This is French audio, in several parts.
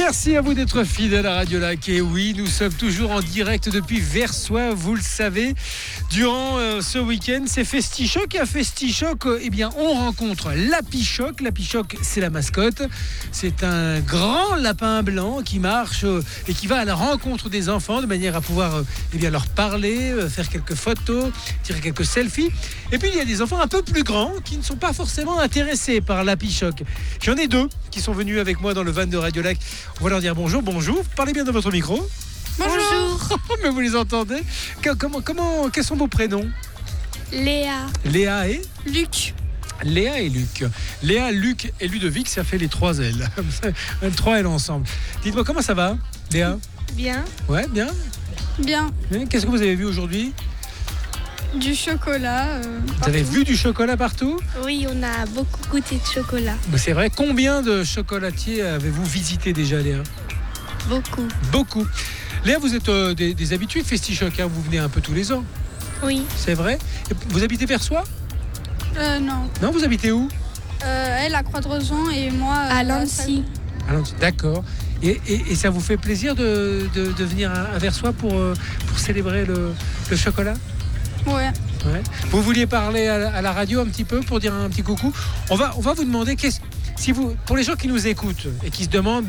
Merci à vous d'être fidèles à Radio Lac. Et oui, nous sommes toujours en direct depuis Versoix, vous le savez. Durant ce week-end, c'est Festichoc. Et à Festichoc, on rencontre Lapichoc. Lapichoc, c'est la mascotte. C'est un grand lapin blanc qui marche et qui va à la rencontre des enfants de manière à pouvoir leur parler, faire quelques photos, tirer quelques selfies. Et puis, il y a des enfants un peu plus grands qui ne sont pas forcément intéressés par Lapichoc. J'en ai deux qui sont venus avec moi dans le van de Radio Lac. On va leur dire bonjour. Parlez bien dans votre micro. Bonjour. Mais vous les entendez ? Quels sont vos prénoms ? Léa. Léa et Luc. Léa et Luc. Léa, Luc et Ludovic, ça fait les 3 L. 3 L ensemble. Dites-moi, comment ça va, Léa ? Bien. Ouais, bien. Bien. Qu'est-ce que vous avez vu aujourd'hui ? Du chocolat. Vous avez vu du chocolat partout ? Oui, on a beaucoup goûté de chocolat. C'est vrai. Combien de chocolatiers avez-vous visité déjà, Léa ? Beaucoup. Léa, vous êtes des habitués de Festichoc, hein, vous venez un peu tous les ans. Oui. C'est vrai. Et vous habitez Versoix ? Non. Non, vous habitez où ? Elle à Croix-de-Rosan et moi à Lancy. D'accord. Et ça vous fait plaisir de venir à Versoix pour célébrer le chocolat ? Ouais. Vous vouliez parler à la radio un petit peu pour dire un petit coucou ? On va vous demander, pour les gens qui nous écoutent et qui se demandent,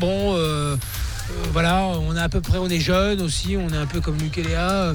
on est à peu près, on est jeunes aussi, on est un peu comme Luc et Léa.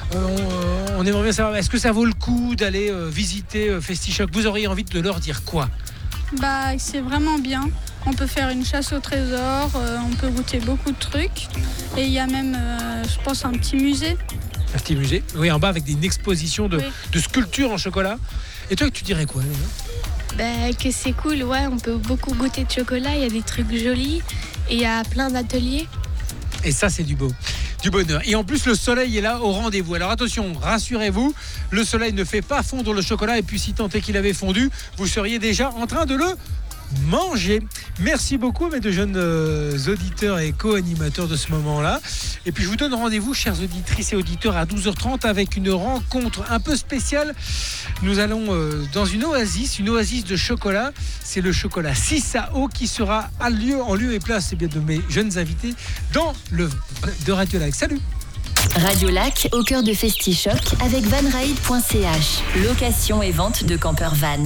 On aimerait bien savoir, est-ce que ça vaut le coup d'aller visiter Festichoc ? Vous auriez envie de leur dire quoi ? C'est vraiment bien. On peut faire une chasse au trésor, on peut goûter beaucoup de trucs. Et il y a même, je pense, un petit musée. Un petit musée, oui, en bas avec une exposition de sculptures en chocolat. Et toi, tu dirais quoi ? Que c'est cool, ouais, on peut beaucoup goûter de chocolat, il y a des trucs jolis et il y a plein d'ateliers. Et ça, c'est du bonheur. Et en plus, le soleil est là au rendez-vous. Alors attention, rassurez-vous, le soleil ne fait pas fondre le chocolat. Et puis, si tant est qu'il avait fondu, vous seriez déjà en train de le manger. Merci beaucoup à mes 2 jeunes auditeurs et co-animateurs de ce moment-là. Et puis je vous donne rendez-vous, chères auditrices et auditeurs, à 12h30 avec une rencontre un peu spéciale. Nous allons dans une oasis de chocolat. C'est le chocolat Sisao qui sera en lieu et place de mes jeunes invités dans le de Radio Lac. Salut. Radio Lac, au cœur de Festichoc avec vanride.ch. Location et vente de campeurs van.